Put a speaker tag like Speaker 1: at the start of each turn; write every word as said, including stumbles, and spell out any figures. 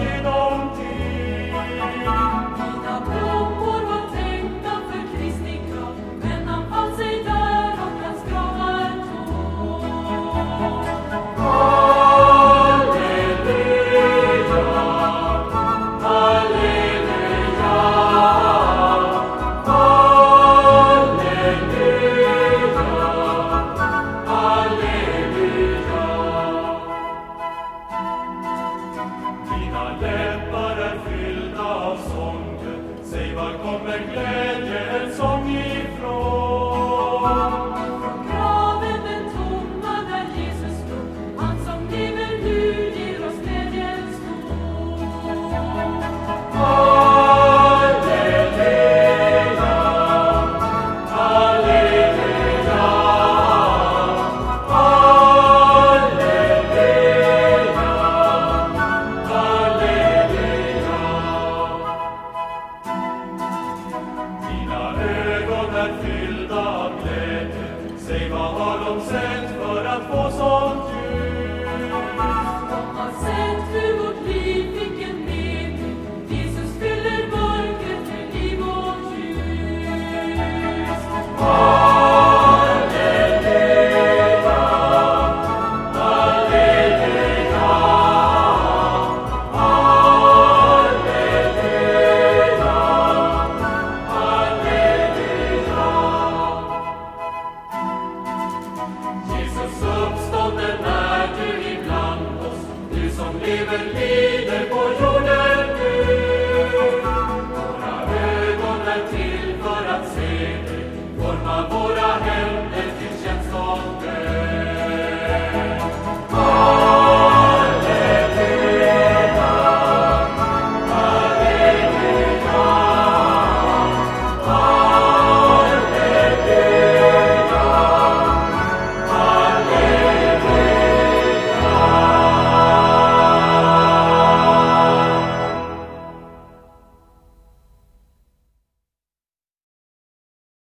Speaker 1: genom tid.
Speaker 2: Mina blommor var tänkta för Kristi grav, men han fann sig där och hans grav är tom.
Speaker 1: Halleluja, halleluja, halleluja, halleluja. Mina läppar är fyllda av sånger, säg var kommer glädjen.